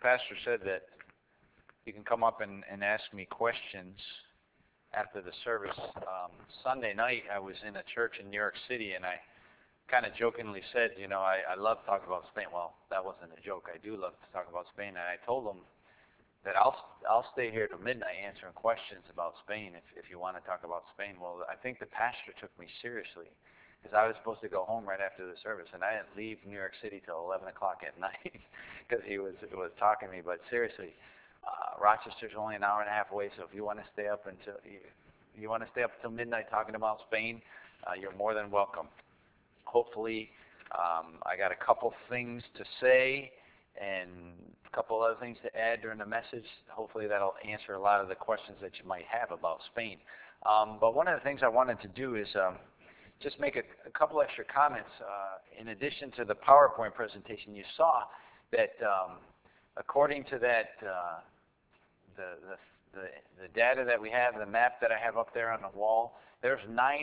pastor said that you can come up and ask me questions after the service. Sunday night, I was in a church in New York City, and I kind of jokingly said, I love to talk about Spain. Well, that wasn't a joke. I do love to talk about Spain, and I told them that I'll stay here till midnight answering questions about Spain if you want to talk about Spain. Well, I think the pastor took me seriously because I was supposed to go home right after the service, and I didn't leave New York City till 11 o'clock at night because he was talking to me. But seriously, Rochester's only an hour and a half away, so if you want to stay up until midnight talking about Spain, you're more than welcome. Hopefully, I got a couple things to say and a couple other things to add during the message. Hopefully that'll answer a lot of the questions that you might have about Spain. But one of the things I wanted to do is just make a couple extra comments. In addition to the PowerPoint presentation, you saw that according to that the data that we have, the map that I have up there on the wall, there's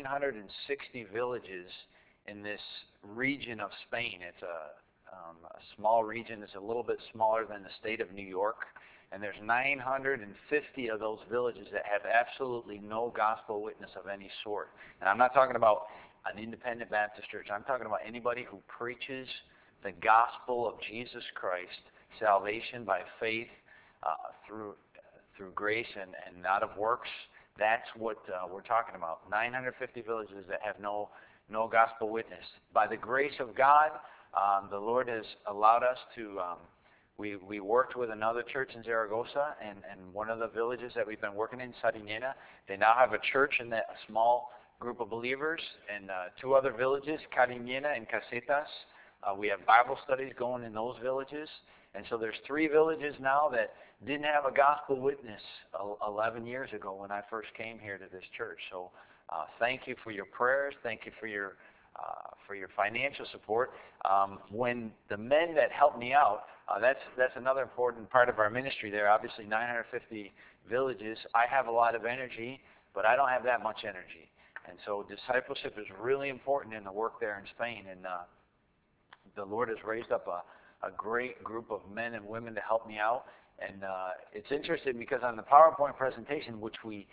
960 villages in this region of Spain. It's a small region. It's a little bit smaller than the state of New York, and there's 950 of those villages that have absolutely no gospel witness of any sort. And I'm not talking about an independent Baptist church. I'm talking about anybody who preaches the gospel of Jesus Christ, salvation by faith through grace and not of works. That's what we're talking about. 950 villages that have no gospel witness. By the grace of God, the Lord has allowed us to, we worked with another church in Zaragoza, and one of the villages that we've been working in, Sariñena, they now have a church in that small group of believers, and two other villages, Cariñena and Casetas. We have Bible studies going in those villages, and so there's 3 villages now that didn't have a gospel witness 11 years ago when I first came here to this church. So thank you for your prayers. Thank you for your financial support. When the men that helped me out, that's another important part of our ministry there. Obviously, 950 villages. I have a lot of energy, but I don't have that much energy. And so discipleship is really important in the work there in Spain. And the Lord has raised up a great group of men and women to help me out. And it's interesting because on the PowerPoint presentation, which we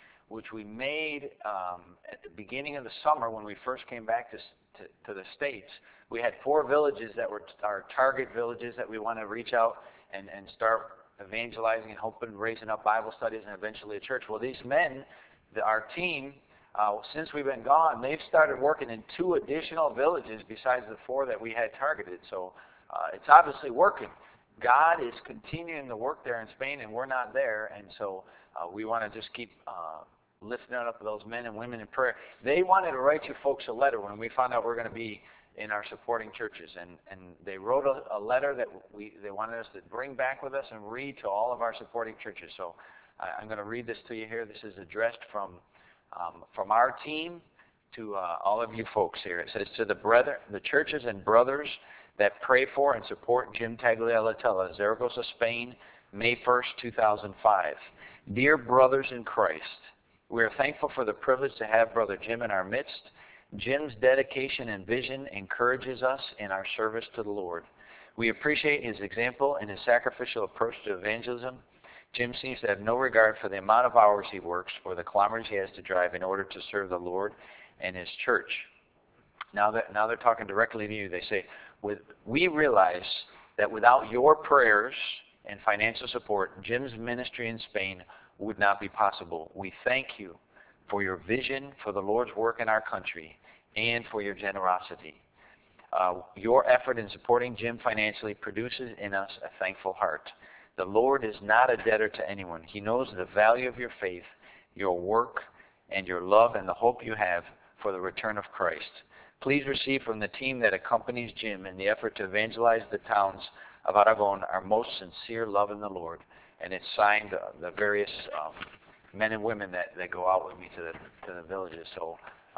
made at the beginning of the summer when we first came back to the States, we had 4 villages that were our target villages that we want to reach out and start evangelizing and hoping raising up Bible studies and eventually a church. Well, these men, our team, since we've been gone, they've started working in 2 additional villages besides the 4 that we had targeted. So it's obviously working. God is continuing the work there in Spain, and we're not there, and so we want to just keep lifting up those men and women in prayer. They wanted to write you folks a letter when we found out we're going to be in our supporting churches, and they wrote a letter that they wanted us to bring back with us and read to all of our supporting churches. So I'm going to read this to you here. This is addressed from our team to all of you folks here. It says, to the churches and brothers that pray for and support Jim Tagliatella, Zaragoza, Spain, May 1st, 2005. Dear brothers in Christ, we are thankful for the privilege to have Brother Jim in our midst. Jim's dedication and vision encourages us in our service to the Lord. We appreciate his example and his sacrificial approach to evangelism. Jim seems to have no regard for the amount of hours he works or the kilometers he has to drive in order to serve the Lord and his church. Now they're talking directly to you. They say, we realize that without your prayers and financial support, Jim's ministry in Spain would not be possible. We thank you for your vision for the Lord's work in our country and for your generosity. Your effort in supporting Jim financially produces in us a thankful heart. The Lord is not a debtor to anyone. He knows the value of your faith, your work, and your love and the hope you have for the return of Christ. Please receive from the team that accompanies Jim in the effort to evangelize the towns of Aragon our most sincere love in the Lord. And it's signed the various men and women that go out with me to the villages. So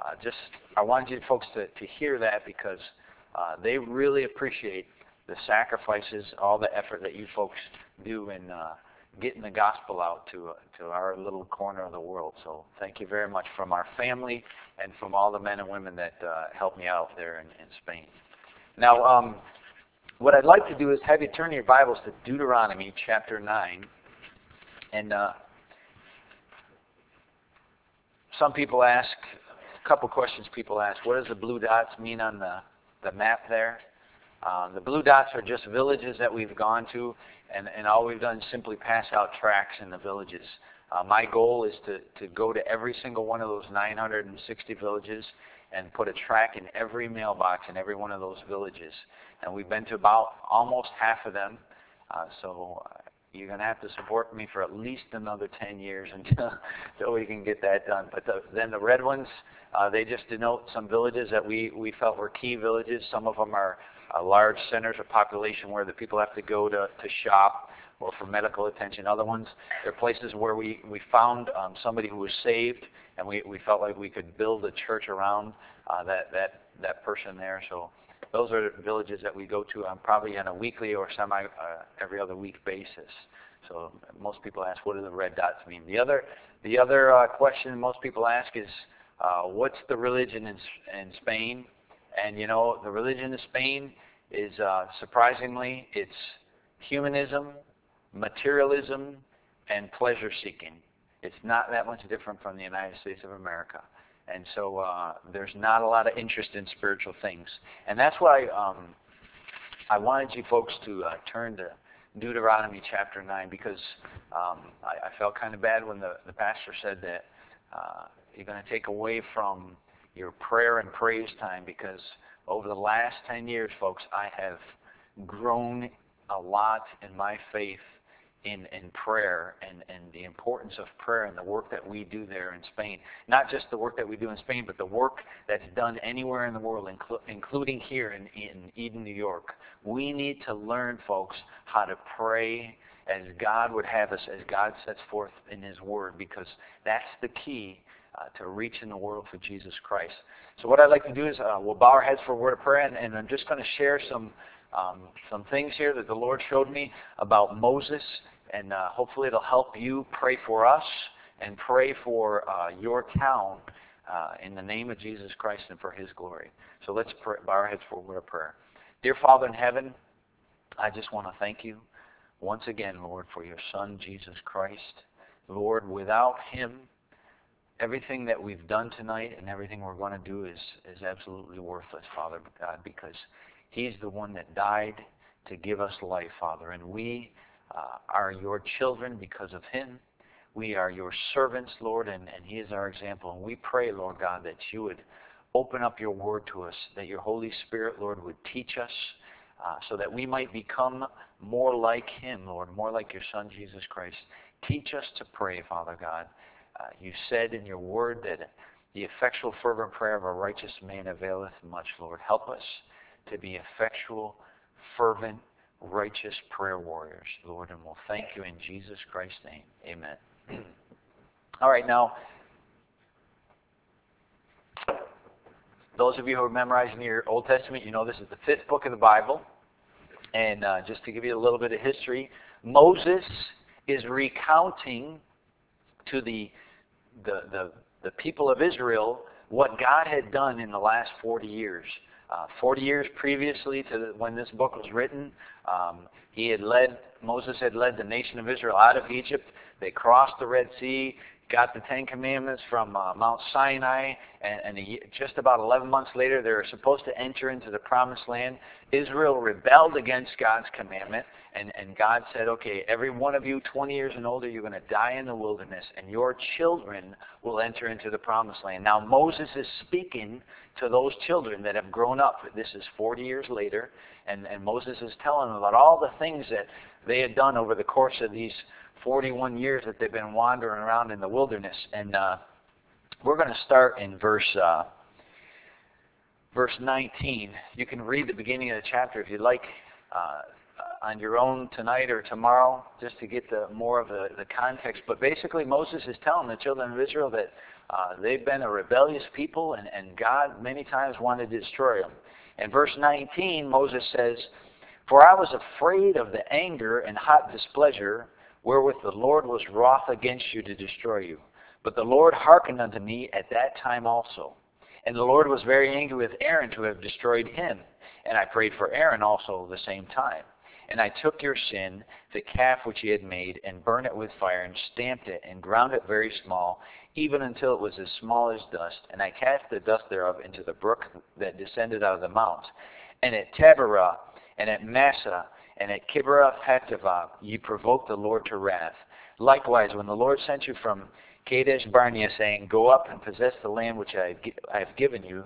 I want you folks to hear that because they really appreciate the sacrifices, all the effort that you folks do in getting the gospel out to our little corner of the world. So thank you very much from our family and from all the men and women that helped me out there in Spain. Now, what I'd like to do is have you turn your Bibles to Deuteronomy chapter 9. And some people ask, a couple questions people ask, what does the blue dots mean on the map there? The blue dots are just villages that we've gone to, and all we've done is simply pass out tracts in the villages. My goal is to go to every single one of those 960 villages and put a tract in every mailbox in every one of those villages. And we've been to about almost half of them, so you're going to have to support me for at least another 10 years until we can get that done. But then the red ones, they just denote some villages that we felt were key villages. Some of them are large centers of population where the people have to go to shop or for medical attention. Other ones, they're places where we found somebody who was saved, and we felt like we could build a church around that person there. So those are the villages that we go to probably on a weekly or every other week basis. So most people ask, what do the red dots mean? The other question most people ask is, what's the religion in Spain? And you know, the religion in Spain is surprisingly, it's humanism, materialism, and pleasure seeking. It's not that much different from the United States of America. And so there's not a lot of interest in spiritual things. And that's why I wanted you folks to turn to Deuteronomy chapter 9, because I felt kind of bad when the pastor said that you're going to take away from your prayer and praise time, because over the last 10 years, folks, I have grown a lot in my faith in prayer and the importance of prayer and the work that we do there in Spain. Not just the work that we do in Spain, but the work that's done anywhere in the world, including here in Eden, New York. We need to learn, folks, how to pray as God would have us, as God sets forth in His Word, because that's the key to reaching the world for Jesus Christ. So what I'd like to do is we'll bow our heads for a word of prayer, and I'm just going to share some things here that the Lord showed me about Moses, and hopefully it'll help you pray for us and pray for your town in the name of Jesus Christ and for His glory. So let's bow our heads for a word of prayer. Dear Father in heaven, I just want to thank you once again, Lord, for your Son, Jesus Christ. Lord, without Him, everything that we've done tonight and everything we're going to do is absolutely worthless, Father God, because He's the one that died to give us life, Father. And we are your children because of Him. We are your servants, Lord, and He is our example. And we pray, Lord God, that you would open up your word to us, that your Holy Spirit, Lord, would teach us so that we might become more like Him, Lord, more like your Son, Jesus Christ. Teach us to pray, Father God. You said in your word that the effectual fervent prayer of a righteous man availeth much, Lord. Help us to be effectual, fervent, righteous prayer warriors, Lord, and we'll thank you in Jesus Christ's name. Amen. All right, now, those of you who are memorizing your Old Testament, you know this is the 5th book of the Bible. And just to give you a little bit of history, Moses is recounting to the people of Israel what God had done in the last 40 years. 40 years previously to when this book was written, Moses had led the nation of Israel out of Egypt. They crossed the Red Sea, got the Ten Commandments from Mount Sinai, and just about 11 months later, they were supposed to enter into the Promised Land. Israel rebelled against God's commandment, and God said, okay, every one of you 20 years and older, you're going to die in the wilderness, and your children will enter into the Promised Land. Now, Moses is speaking to those children that have grown up. This is 40 years later, and Moses is telling them about all the things that they had done over the course of these 41 years that they've been wandering around in the wilderness. And we're going to start in verse 19. You can read the beginning of the chapter if you'd like on your own tonight or tomorrow, just to get more of the context. But basically, Moses is telling the children of Israel that they've been a rebellious people, and God many times wanted to destroy them. In verse 19, Moses says, "For I was afraid of the anger and hot displeasure wherewith the Lord was wroth against you to destroy you. But the Lord hearkened unto me at that time also. And the Lord was very angry with Aaron to have destroyed him. And I prayed for Aaron also the same time. And I took your sin, the calf which ye had made, and burned it with fire, and stamped it, and ground it very small, even until it was as small as dust. And I cast the dust thereof into the brook that descended out of the mount. And at Taberah, and at Massah, and at Kibroth Hattaavah, ye provoked the Lord to wrath. Likewise, when the Lord sent you from Kadesh Barnea, saying, Go up and possess the land which I have given you,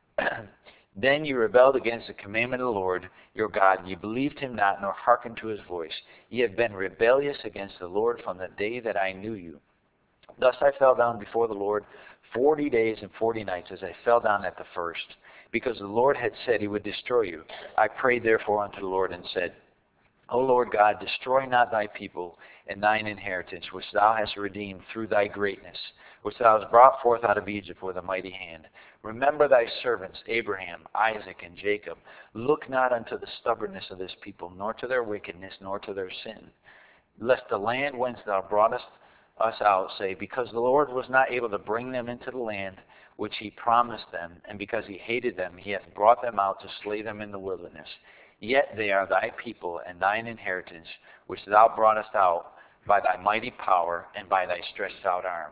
then ye rebelled against the commandment of the Lord your God. Ye believed him not, nor hearkened to his voice. Ye have been rebellious against the Lord from the day that I knew you. Thus I fell down before the Lord 40 days and 40 nights, as I fell down at the first, because the Lord had said he would destroy you. I prayed therefore unto the Lord, and said, O Lord God, destroy not thy people and thine inheritance, which thou hast redeemed through thy greatness, which thou hast brought forth out of Egypt with a mighty hand. Remember thy servants, Abraham, Isaac, and Jacob. Look not unto the stubbornness of this people, nor to their wickedness, nor to their sin. Lest the land whence thou broughtest us out say, Because the Lord was not able to bring them into the land which he promised them, and because he hated them, he hath brought them out to slay them in the wilderness. Yet they are thy people and thine inheritance, which thou broughtest out by thy mighty power and by thy stretched out arm.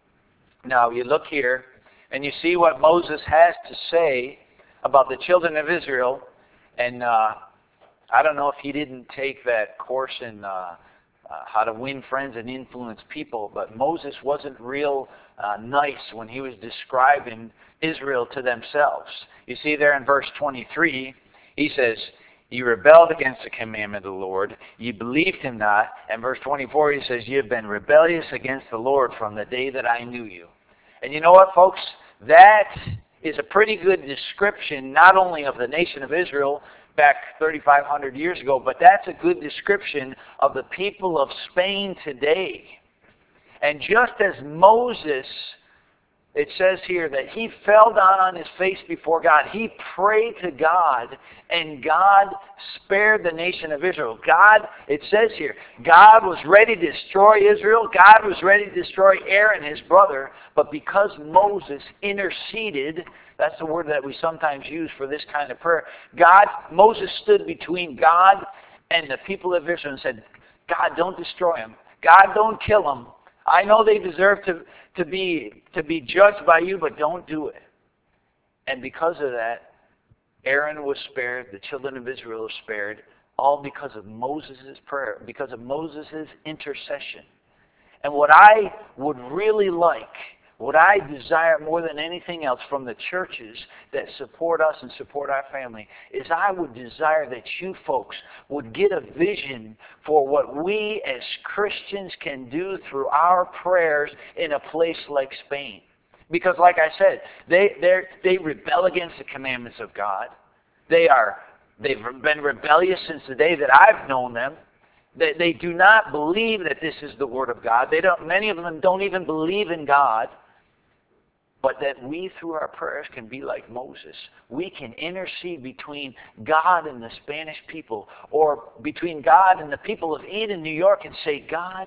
Now you look here, and you see what Moses has to say about the children of Israel. And I don't know if he didn't take that course in how to win friends and influence people, but Moses wasn't real nice when he was describing Israel to themselves. You see there in verse 23, he says, Ye rebelled against the commandment of the Lord. Ye believed him not. And verse 24, he says, Ye have been rebellious against the Lord from the day that I knew you. And you know what, folks? That is a pretty good description not only of the nation of Israel back 3,500 years ago, but that's a good description of the people of Spain today. And just as Moses, it says here that he fell down on his face before God. He prayed to God, and God spared the nation of Israel. God, it says here, God was ready to destroy Israel. God was ready to destroy Aaron, his brother. But because Moses interceded, that's the word that we sometimes use for this kind of prayer, Moses stood between God and the people of Israel and said, God, don't destroy them. God, don't kill them. I know they deserve to be judged by you, but don't do it. And because of that, Aaron was spared, the children of Israel were spared, all because of Moses' prayer, because of Moses' intercession. And what I would really like, what I desire more than anything else from the churches that support us and support our family, is I would desire that you folks would get a vision for what we as Christians can do through our prayers in a place like Spain. Because like I said, they rebel against the commandments of God. They've been rebellious since the day that I've known them. They do not believe that this is the Word of God. Many of them don't even believe in God. But that we, through our prayers, can be like Moses. We can intercede between God and the Spanish people, or between God and the people of Eden, New York, and say, God,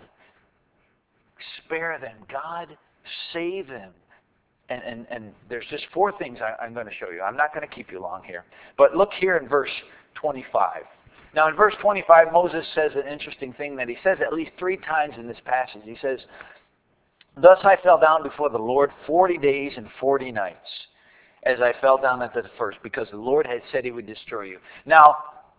spare them. God, save them. And there's just four things I'm going to show you. I'm not going to keep you long here. But look here in verse 25. Now in verse 25, Moses says an interesting thing that he says at least 3 times in this passage. He says, Thus I fell down before the Lord 40 days and 40 nights, as I fell down at the first, because the Lord had said he would destroy you. Now,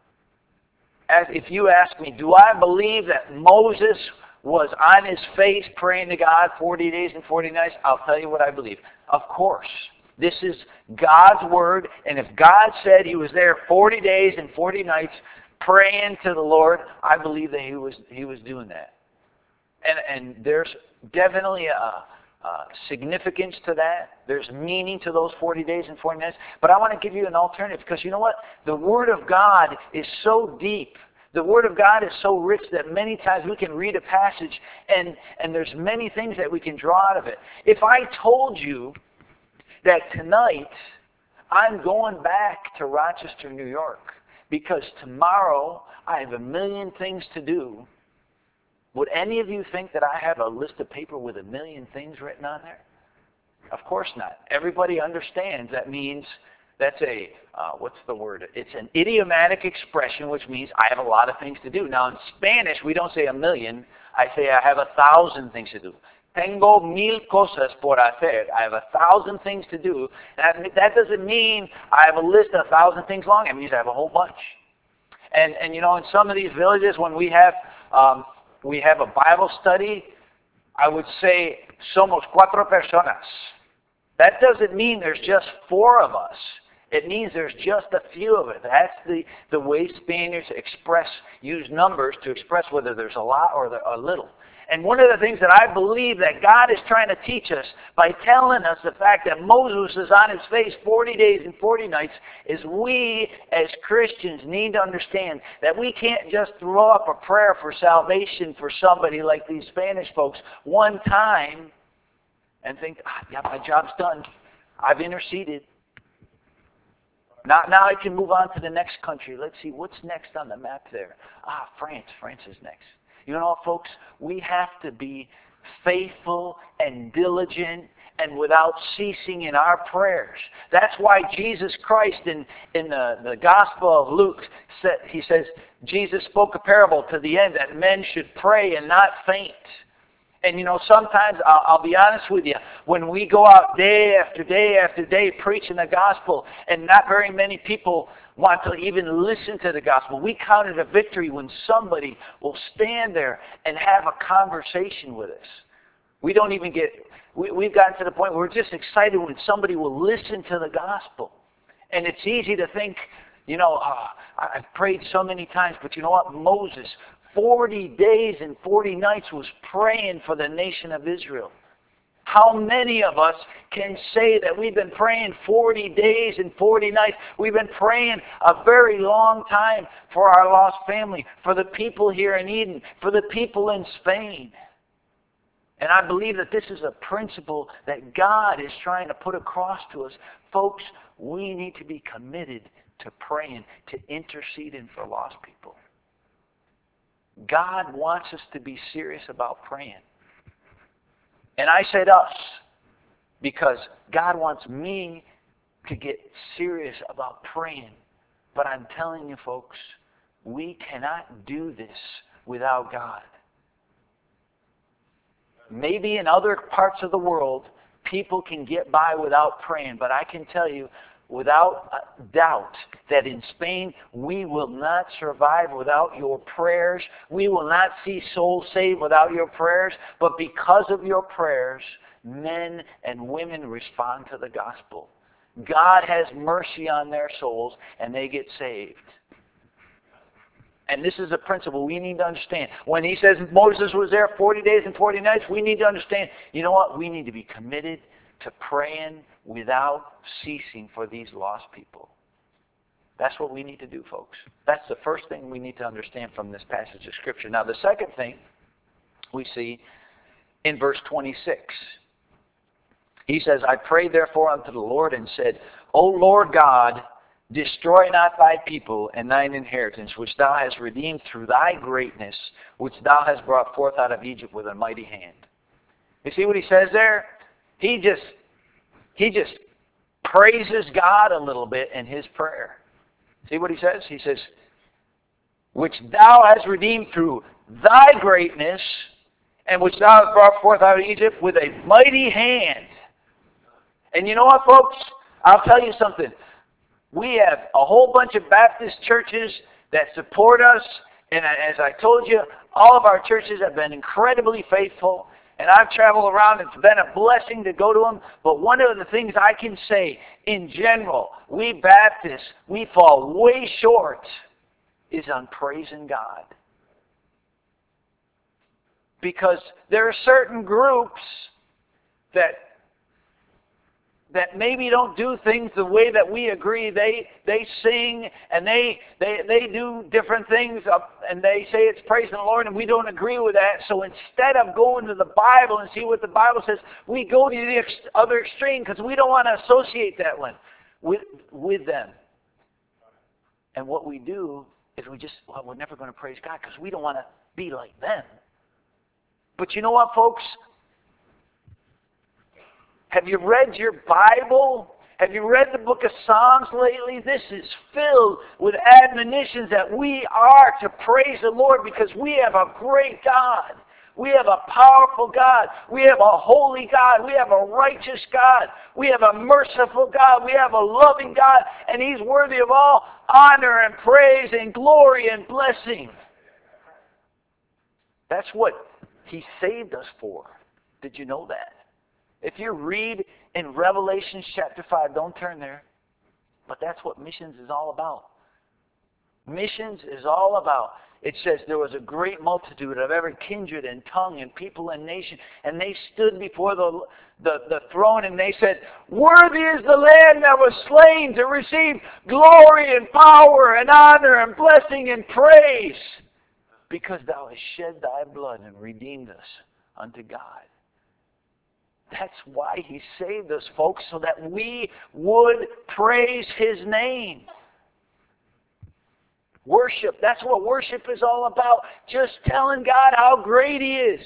if you ask me, do I believe that Moses was on his face praying to God 40 days and 40 nights? I'll tell you what I believe. Of course. This is God's Word, and if God said he was there 40 days and 40 nights praying to the Lord, I believe that he was doing that. And there's definitely a significance to that. There's meaning to those 40 days and 40 nights. But I want to give you an alternative, because you know what? The Word of God is so deep. The Word of God is so rich that many times we can read a passage and there's many things that we can draw out of it. If I told you that tonight I'm going back to Rochester, New York, because tomorrow I have a million things to do, would any of you think that I have a list of paper with a million things written on there? Of course not. Everybody understands that means That's what's the word? It's an idiomatic expression, which means I have a lot of things to do. Now, in Spanish, we don't say a million. I say I have 1,000 things to do. Tengo 1,000 cosas por hacer. I have 1,000 things to do. That doesn't mean I have a list of 1,000 things long. It means I have a whole bunch. And in some of these villages, when we have a Bible study, I would say somos 4 personas. That doesn't mean there's just 4 of us. It means there's just a few of it. That's the way Spaniards use numbers to express whether there's a lot or a little. And one of the things that I believe that God is trying to teach us by telling us the fact that Moses is on his face 40 days and 40 nights is we as Christians need to understand that we can't just throw up a prayer for salvation for somebody like these Spanish folks one time and think, yeah, my job's done. I've interceded. Now I can move on to the next country. Let's see, what's next on the map there? France. France is next. You know what, folks? We have to be faithful and diligent and without ceasing in our prayers. That's why Jesus Christ in the Gospel of Luke, he says, Jesus spoke a parable to the end that men should pray and not faint. And sometimes, I'll be honest with you, when we go out day after day after day preaching the gospel and not very many people want to even listen to the gospel, we count it a victory when somebody will stand there and have a conversation with us. We've gotten to the point where we're just excited when somebody will listen to the gospel. And it's easy to think, I've prayed so many times, but you know what? Moses, 40 days and 40 nights was praying for the nation of Israel. How many of us can say that we've been praying 40 days and 40 nights? We've been praying a very long time for our lost family, for the people here in Eden, for the people in Spain. And I believe that this is a principle that God is trying to put across to us. Folks, we need to be committed to praying, to interceding for lost people. God wants us to be serious about praying. And I said us because God wants me to get serious about praying. But I'm telling you, folks, we cannot do this without God. Maybe in other parts of the world, people can get by without praying, but I can tell you, without doubt, that in Spain we will not survive without your prayers. We will not see souls saved without your prayers. But because of your prayers, men and women respond to the gospel. God has mercy on their souls and they get saved. And this is a principle we need to understand. When he says Moses was there 40 days and 40 nights, we need to understand, you know what? We need to be committed to praying without ceasing for these lost people. That's what we need to do, folks. That's the first thing we need to understand from this passage of Scripture. Now, the second thing we see in verse 26. He says, I prayed therefore unto the Lord and said, O Lord God, destroy not thy people and thine inheritance, which thou hast redeemed through thy greatness, which thou hast brought forth out of Egypt with a mighty hand. You see what he says there? He just praises God a little bit in his prayer. See what he says? He says, which thou hast redeemed through thy greatness, and which thou hast brought forth out of Egypt with a mighty hand. And you know what, folks? I'll tell you something. We have a whole bunch of Baptist churches that support us, and as I told you, all of our churches have been incredibly faithful. And I've traveled around. It's been a blessing to go to them. But one of the things I can say, in general, we Baptists, we fall way short, is on praising God. Because there are certain groups that maybe don't do things the way that we agree. They sing and they do different things and they say it's praising the Lord and we don't agree with that. So instead of going to the Bible and see what the Bible says, we go to the other extreme because we don't want to associate that one with them. And what we do is we're never going to praise God because we don't want to be like them. But you know what, folks? Have you read your Bible? Have you read the book of Psalms lately? This is filled with admonitions that we are to praise the Lord because we have a great God. We have a powerful God. We have a holy God. We have a righteous God. We have a merciful God. We have a loving God. And He's worthy of all honor and praise and glory and blessing. That's what He saved us for. Did you know that? If you read in Revelation chapter 5, don't turn there, but that's what missions is all about. Missions is all about, it says there was a great multitude of every kindred and tongue and people and nation, and they stood before the throne and they said, "Worthy is the Lamb that was slain to receive glory and power and honor and blessing and praise, because thou hast shed thy blood and redeemed us unto God." That's why He saved us, folks, so that we would praise His name. Worship, that's what worship is all about. Just telling God how great He is.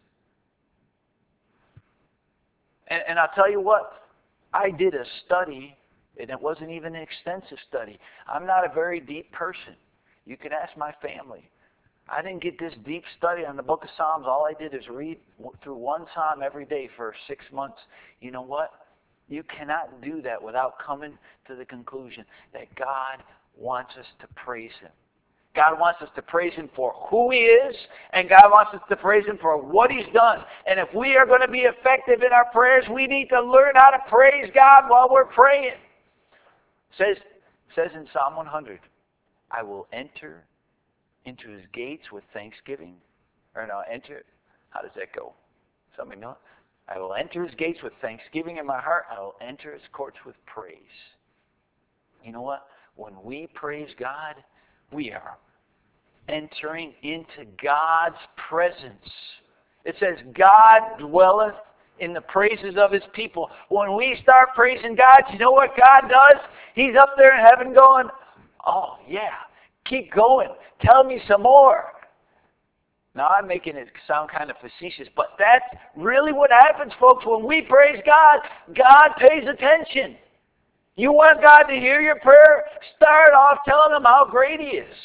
And I'll tell you what, I did a study, and it wasn't even an extensive study. I'm not a very deep person. You can ask my family. I didn't get this deep study on the book of Psalms. All I did is read through one psalm every day for 6 months. You know what? You cannot do that without coming to the conclusion that God wants us to praise Him. God wants us to praise Him for who He is, and God wants us to praise Him for what He's done. And if we are going to be effective in our prayers, we need to learn how to praise God while we're praying. It says in Psalm 100, "I will enter into His gates with thanksgiving." Or no, enter. How does that go? Somebody know it? "I will enter His gates with thanksgiving in my heart. I will enter His courts with praise." You know what? When we praise God, we are entering into God's presence. It says, "God dwelleth in the praises of His people." When we start praising God, you know what God does? He's up there in heaven going, "Oh, yeah, keep going. Tell me some more." Now, I'm making it sound kind of facetious, but that's really what happens, folks. When we praise God, God pays attention. You want God to hear your prayer? Start off telling Him how great He is.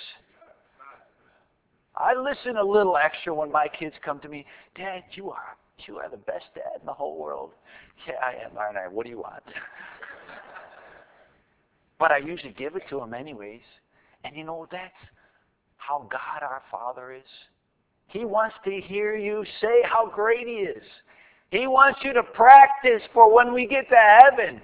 I listen a little extra when my kids come to me. "Dad, you are the best dad in the whole world." "Yeah, I am, aren't I? What do you want?" But I usually give it to them anyways. And you know, that's how God our Father is. He wants to hear you say how great He is. He wants you to practice for when we get to heaven.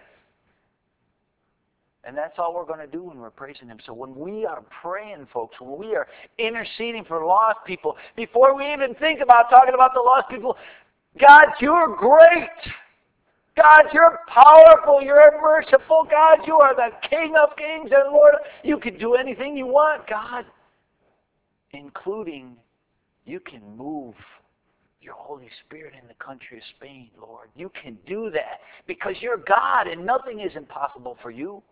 And that's all we're going to do when we're praising Him. So when we are praying, folks, when we are interceding for lost people, before we even think about talking about the lost people, God, you're great. God, you're powerful. You're merciful. God, you are the King of kings and Lord. You can do anything you want, God. Including, you can move your Holy Spirit in the country of Spain, Lord. You can do that because you're God and nothing is impossible for you.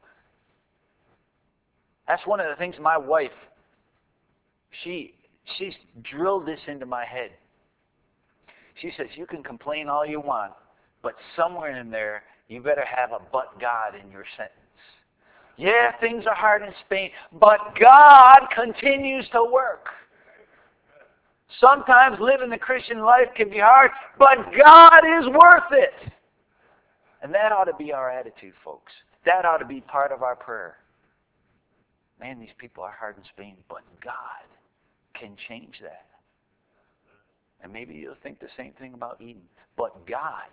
That's one of the things my wife, she's drilled this into my head. She says, "You can complain all you want, but somewhere in there, you better have a 'but God' in your sentence." Yeah, things are hard in Spain, but God continues to work. Sometimes living the Christian life can be hard, but God is worth it. And that ought to be our attitude, folks. That ought to be part of our prayer. Man, these people are hard in Spain, but God can change that. And maybe you'll think the same thing about Eden. But God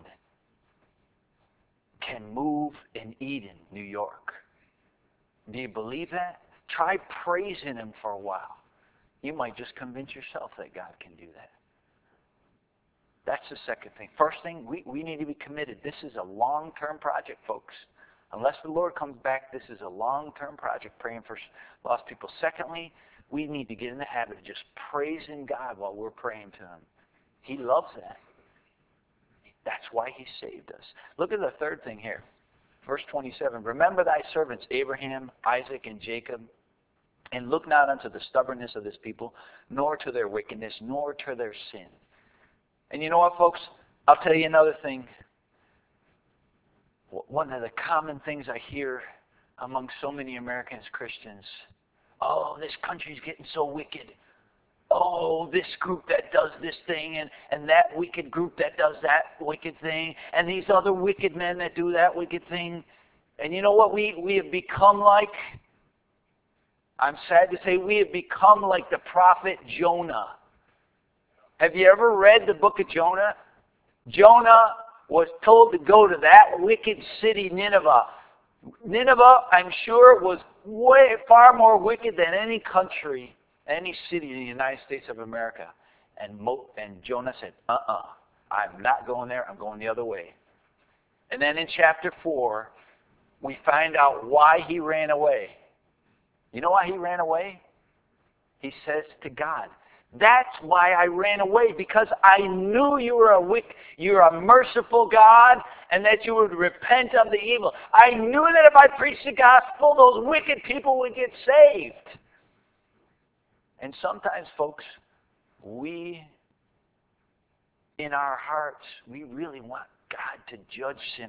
can move in Eden, New York. Do you believe that? Try praising Him for a while. You might just convince yourself that God can do that. That's the second thing. First thing, we need to be committed. This is a long-term project, folks. Unless the Lord comes back, this is a long-term project, praying for lost people. Secondly, we need to get in the habit of just praising God while we're praying to Him. He loves that. That's why He saved us. Look at the third thing here. Verse 27, "Remember thy servants Abraham, Isaac, and Jacob, and look not unto the stubbornness of this people, nor to their wickedness, nor to their sin." And you know what, folks? I'll tell you another thing. One of the common things I hear among so many Americans Christians, oh, this country's getting so wicked. Oh, this group that does this thing, and that wicked group that does that wicked thing, and these other wicked men that do that wicked thing. And you know what we have become like? I'm sad to say we have become like the prophet Jonah. Have you ever read the book of Jonah? Jonah was told to go to that wicked city, Nineveh. Nineveh, I'm sure, was far more wicked than any country, any city in the United States of America. And Jonah said, I'm not going there. I'm going the other way. And then in chapter 4, we find out why he ran away. You know why he ran away? He says to God, that's why I ran away, because I knew you're a merciful God, and that you would repent of the evil. I knew that if I preached the gospel, those wicked people would get saved. And sometimes, folks, we, in our hearts, we really want God to judge sinners.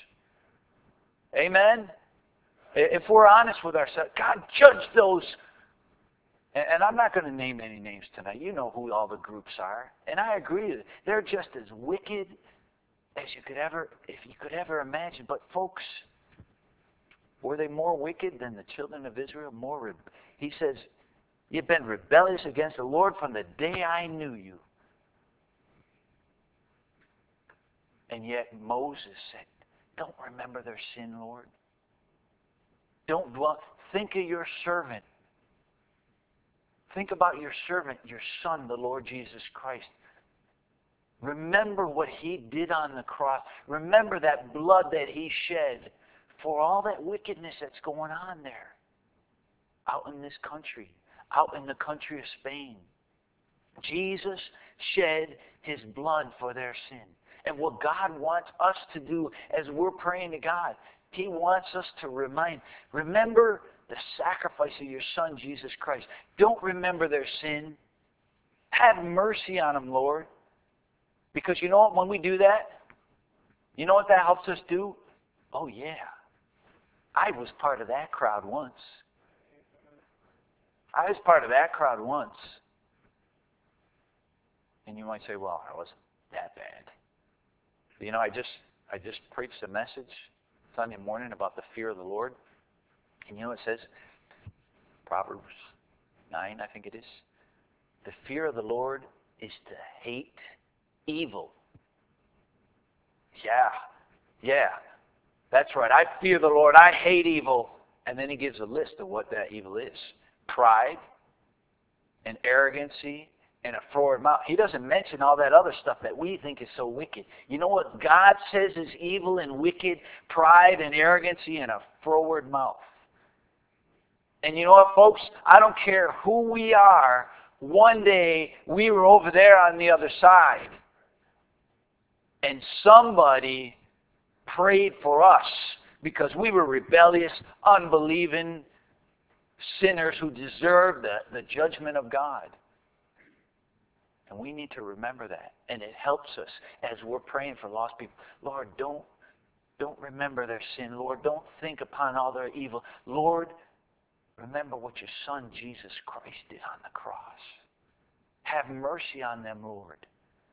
Amen? If we're honest with ourselves, God, judge those. And I'm not going to name any names tonight. You know who all the groups are. And I agree with it. They're just as wicked as you could ever imagine. But folks, were they more wicked than the children of Israel? He says, you've been rebellious against the Lord from the day I knew you. And yet Moses said, don't remember their sin, Lord. Don't dwell. Think of your servant. Think about your servant, your Son, the Lord Jesus Christ. Remember what He did on the cross. Remember that blood that He shed for all that wickedness that's going on there. Out in this country. Out in the country of Spain. Jesus shed His blood for their sin. And what God wants us to do as we're praying to God, He wants us to remember the sacrifice of your Son, Jesus Christ. Don't remember their sin. Have mercy on them, Lord. Because you know what? When we do that, you know what that helps us do? Oh, yeah. I was part of that crowd once. And you might say, well, I wasn't that bad. You know, I just preached a message Sunday morning about the fear of the Lord. And you know what it says? Proverbs 9, I think it is. The fear of the Lord is to hate evil. Yeah. That's right. I fear the Lord. I hate evil. And then he gives a list of what that evil is. Pride and arrogancy and a forward mouth. He doesn't mention all that other stuff that we think is so wicked. You know what God says is evil and wicked? Pride and arrogancy and a forward mouth. And you know what, folks? I don't care who we are. One day, we were over there on the other side. And somebody prayed for us because we were rebellious, unbelieving sinners who deserved the judgment of God. And we need to remember that. And it helps us as we're praying for lost people. Lord, don't remember their sin. Lord, don't think upon all their evil. Lord, remember what your Son, Jesus Christ, did on the cross. Have mercy on them, Lord.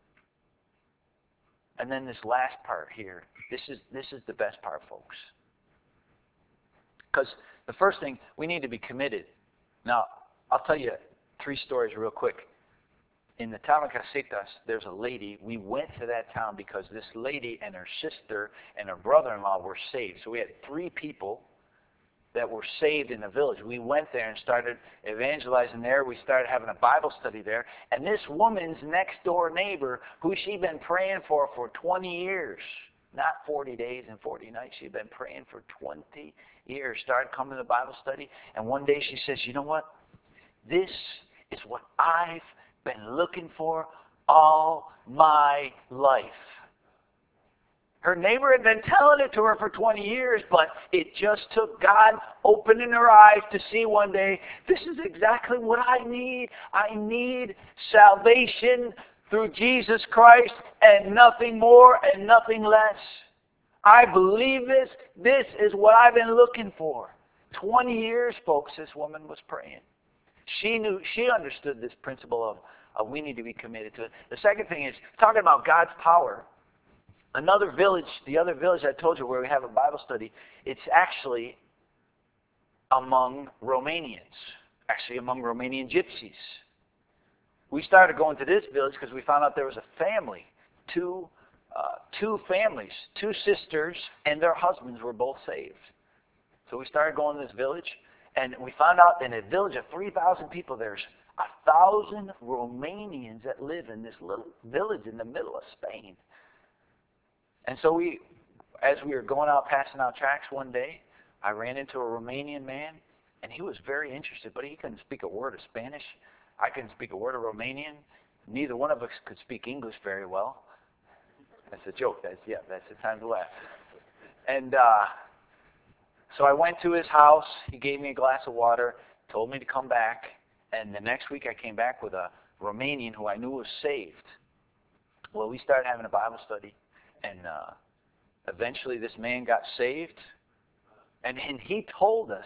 And then this last part here, this is the best part, folks. Because the first thing, we need to be committed. Now, I'll tell you 3 stories real quick. In the town of Casitas, there's a lady. We went to that town because this lady and her sister and her brother-in-law were saved. So we had 3 people that were saved in the village. We went there and started evangelizing there. We started having a Bible study there. And this woman's next door neighbor, who she'd been praying for 20 years, not 40 days and 40 nights, she'd been praying for 20 years, started coming to the Bible study. And one day she says, you know what? This is what I've been looking for all my life. Her neighbor had been telling it to her for 20 years, but it just took God opening her eyes to see one day, this is exactly what I need. I need salvation through Jesus Christ and nothing more and nothing less. I believe this. This is what I've been looking for. 20 years, folks, this woman was praying. She understood this principle of we need to be committed to it. The second thing is, talking about God's power. Another village, the other village I told you where we have a Bible study, it's actually among Romanians. Actually among Romanian gypsies. We started going to this village because we found out there was a family. Two families, two sisters, and their husbands were both saved. So we started going to this village, and we found out in a village of 3,000 people, there's 1,000 Romanians that live in this little village in the middle of Spain. And so as we were going out passing out tracts one day, I ran into a Romanian man, and he was very interested, but he couldn't speak a word of Spanish. I couldn't speak a word of Romanian. Neither one of us could speak English very well. That's a joke. That's the time to laugh. And so I went to his house. He gave me a glass of water, told me to come back. And the next week I came back with a Romanian who I knew was saved. Well, we started having a Bible study. And eventually this man got saved. And he told us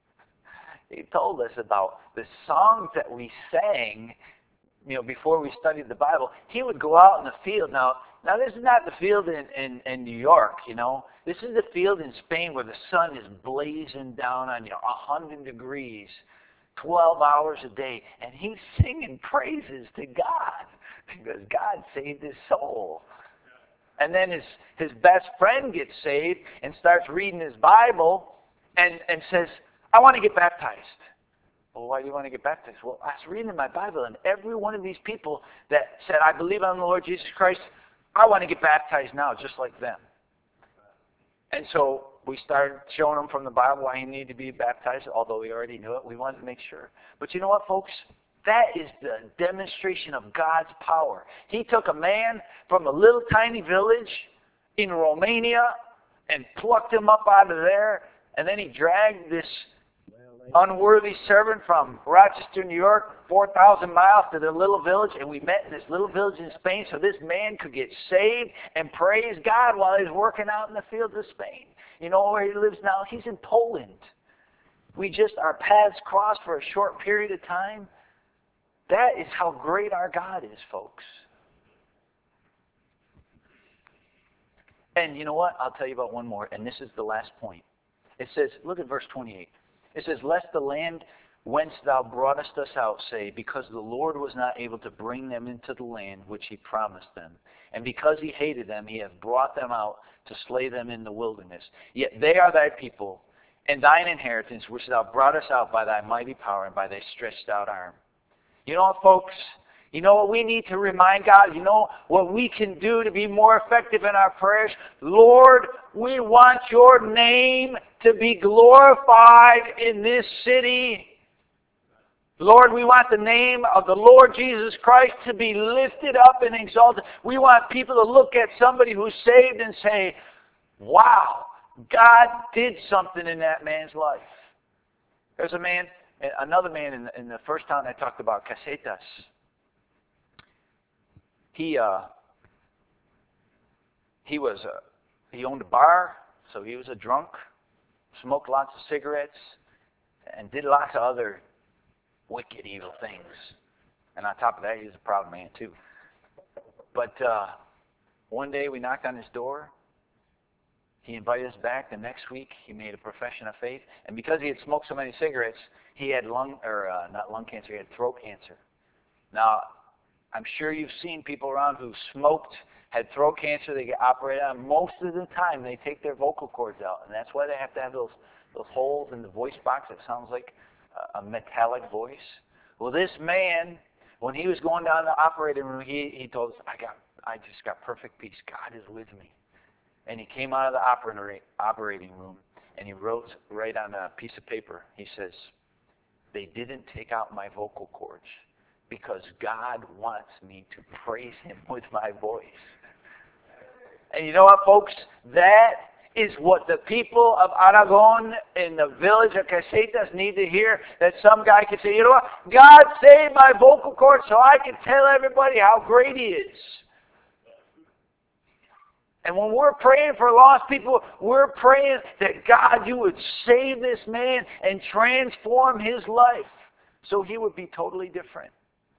about the songs that we sang, before we studied the Bible. He would go out in the field. Now this is not the field in New York, This is the field in Spain where the sun is blazing down on 100 degrees, 12 hours a day. And he's singing praises to God because God saved his soul. And then his best friend gets saved and starts reading his Bible and says, I want to get baptized. Well, why do you want to get baptized? Well, I was reading in my Bible, and every one of these people that said, I believe on the Lord Jesus Christ, I want to get baptized now, just like them. And so we started showing him from the Bible why he needed to be baptized, although we already knew it. We wanted to make sure. But you know what, folks? That is the demonstration of God's power. He took a man from a little tiny village in Romania and plucked him up out of there, and then he dragged this unworthy servant from Rochester, New York, 4,000 miles to the little village, and we met in this little village in Spain so this man could get saved and praise God while he's working out in the fields of Spain. You know where he lives now? He's in Poland. Our paths crossed for a short period of time. That is how great our God is, folks. And you know what? I'll tell you about one more, and this is the last point. It says, look at verse 28. It says, lest the land whence thou broughtest us out say, because the Lord was not able to bring them into the land which he promised them. And because he hated them, he hath brought them out to slay them in the wilderness. Yet they are thy people, and thine inheritance, which thou broughtest out by thy mighty power and by thy stretched out arm. You know what, folks? You know what we need to remind God? You know what we can do to be more effective in our prayers? Lord, we want your name to be glorified in this city. Lord, we want the name of the Lord Jesus Christ to be lifted up and exalted. We want people to look at somebody who's saved and say, wow, God did something in that man's life. There's another man in the first town I talked about, Casetas. He owned a bar, so he was a drunk, smoked lots of cigarettes, and did lots of other wicked, evil things. And on top of that, he was a proud man too. But one day we knocked on his door. He invited us back. The next week, he made a profession of faith. And because he had smoked so many cigarettes, he had he had throat cancer. Now, I'm sure you've seen people around who smoked, had throat cancer, they get operated on. Most of the time, they take their vocal cords out. And that's why they have to have those holes in the voice box that sounds like a metallic voice. Well, this man, when he was going down the operating room, he told us, I just got perfect peace. God is with me. And he came out of the operating room, and he wrote right on a piece of paper, he says, they didn't take out my vocal cords because God wants me to praise him with my voice. And you know what, folks? That is what the people of Aragon in the village of Casetas need to hear, that some guy can say, you know what? God saved my vocal cords so I can tell everybody how great he is. And when we're praying for lost people, we're praying that God, you would save this man and transform his life so he would be totally different.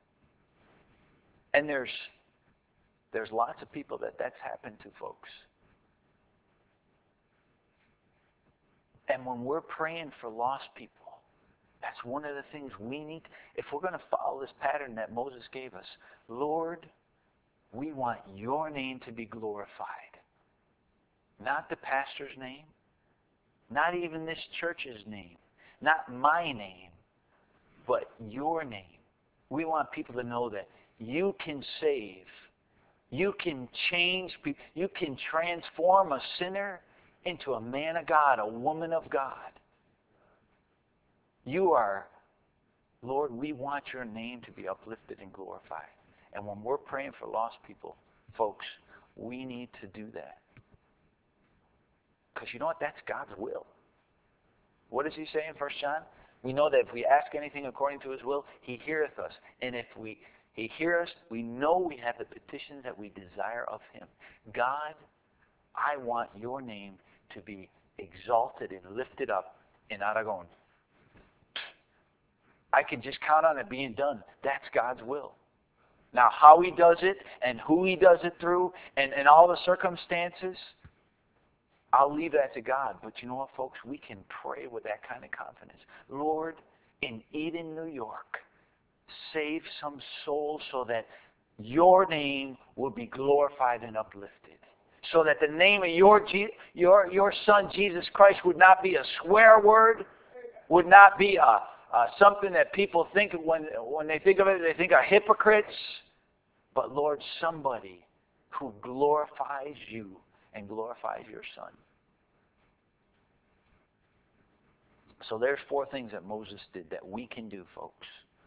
And there's lots of people that's happened to, folks. And when we're praying for lost people, that's one of the things we need. If we're going to follow this pattern that Moses gave us, Lord, we want your name to be glorified. Not the pastor's name, not even this church's name, not my name, but your name. We want people to know that you can save, you can change people, you can transform a sinner into a man of God, a woman of God. You are, Lord, we want your name to be uplifted and glorified. And when we're praying for lost people, folks, we need to do that. Because you know what? That's God's will. What does he say in 1 John? We know that if we ask anything according to his will, he heareth us. And if he hear us, we know we have the petitions that we desire of him. God, I want your name to be exalted and lifted up in Aragon. I can just count on it being done. That's God's will. Now, how he does it and who he does it through and all the circumstances, I'll leave that to God. But you know what, folks? We can pray with that kind of confidence. Lord, in Eden, New York, save some souls so that your name will be glorified and uplifted. So that the name of your Son, Jesus Christ, would not be a swear word, would not be something that people think of when they think of it, they think of hypocrites. But Lord, somebody who glorifies you and glorifies your Son. So there's 4 things that Moses did that we can do, folks.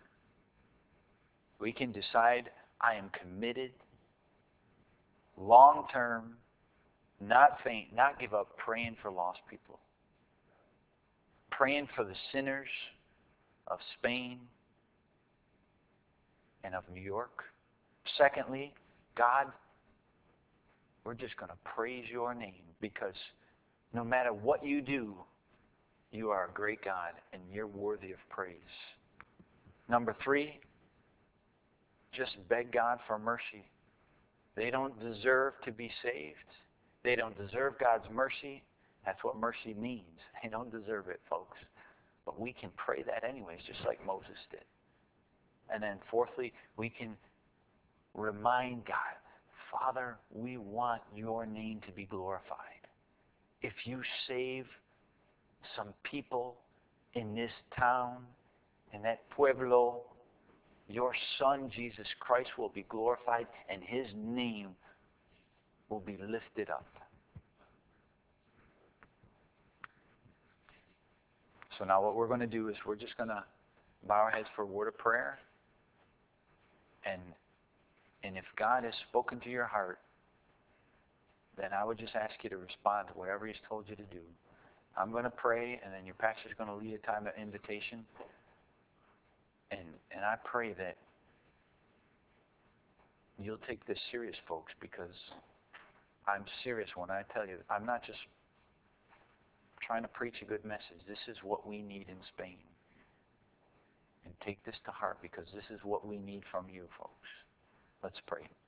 We can decide, I am committed, long term, not faint, not give up, praying for lost people. Praying for the sinners of Spain and of New York. Secondly, God, we're just going to praise your name because no matter what you do, you are a great God and you're worthy of praise. Number 3, just beg God for mercy. They don't deserve to be saved. They don't deserve God's mercy. That's what mercy means. They don't deserve it, folks. But we can pray that anyways, just like Moses did. And then fourthly, we can remind God, Father, we want your name to be glorified. If you save some people in this town, in that pueblo, your Son, Jesus Christ, will be glorified and his name will be lifted up. So now what we're going to do is we're just going to bow our heads for a word of prayer. And if God has spoken to your heart, then I would just ask you to respond to whatever he's told you to do. I'm going to pray, and then your pastor's going to lead a time of invitation. And I pray that you'll take this serious, folks, because I'm serious when I tell you, I'm not just trying to preach a good message. This is what we need in Spain. And take this to heart because this is what we need from you, folks. Let's pray.